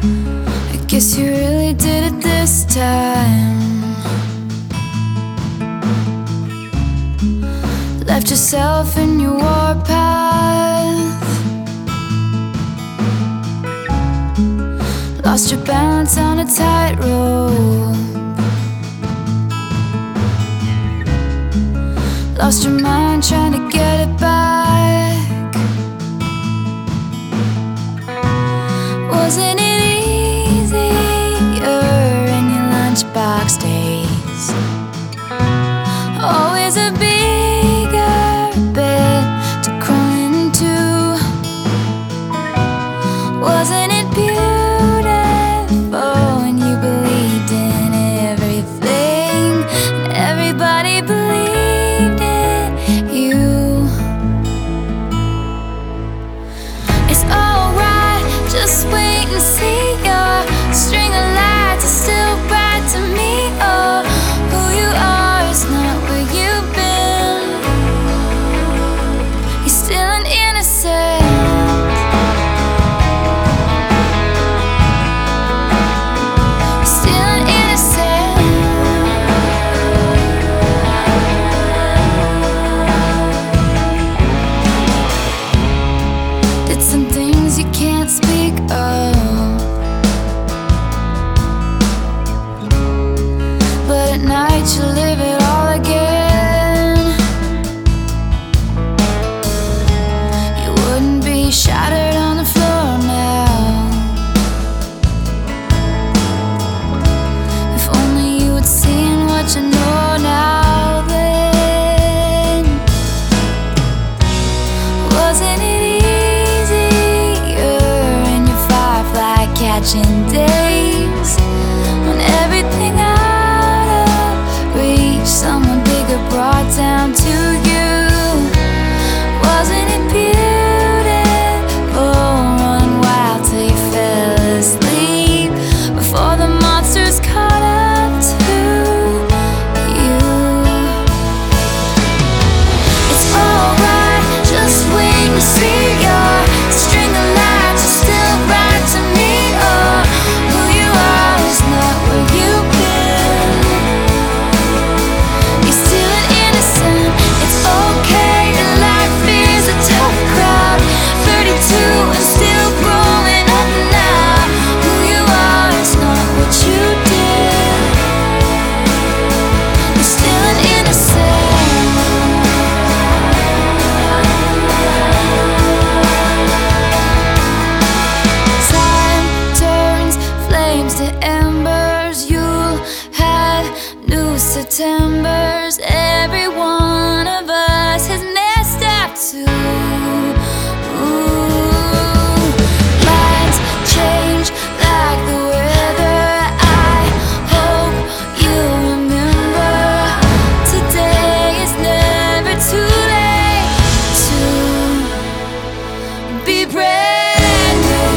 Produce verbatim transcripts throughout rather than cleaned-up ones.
I guess you really did it this time. Left yourself in your warpath, lost your balance on a tightrope, lost your mind trying to get it back. Wasn't it easier in your lunchbox days? Always a bigger bed to crawl into. Wasn't it beautiful when you believed in everything and everybody believed in you? It's alright, just wait and see. Your string of lights is still bright to me. Oh, who you are is not where you've been. You're still an innocent. You're still an innocent. Did some things you can't speak of, but at night you live it all again. You wouldn't be shattered on the floor now. If only you had seen what you know now then. Wasn't it easier in your firefly catching days, when everything out of reach someone bigger brought down to you? Wasn't it beautiful running wild till you fell asleep before the monsters caught up to you? It's alright, just wait and see. Your string of lights is still bright to me. Oh, who you are is not where you've been. You're still an innocent. It's okay, and life is a tough crowd. thirty-two and still growing up now. Who you are is not what you did. You're still an innocent. Time turns flames to embers. You'll have new Septembers. Every one of us has messed up too. Ooh. Lines change like the weather. I hope you remember today is never too late to be brand new.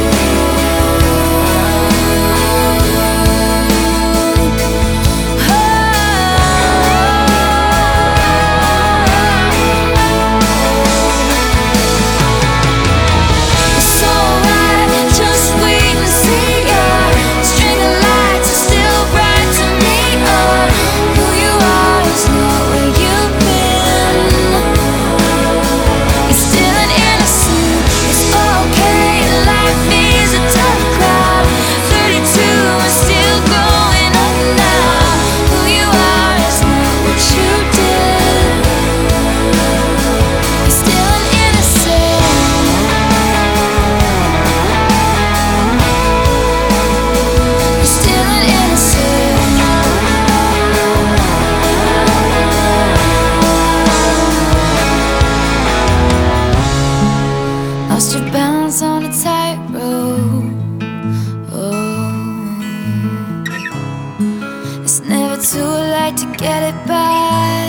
It's alright, just wait and see. Your string of lights is still bright to me. Oh, who you are is not where you've been. You're still an innocent. It's okay, life is a tough crowd. thirty-two and still growing up now. Who you are is not what you did. You're still an innocent. You're still an innocent. Lost your balance on a tightrope. Oh, it's never too late to get it back.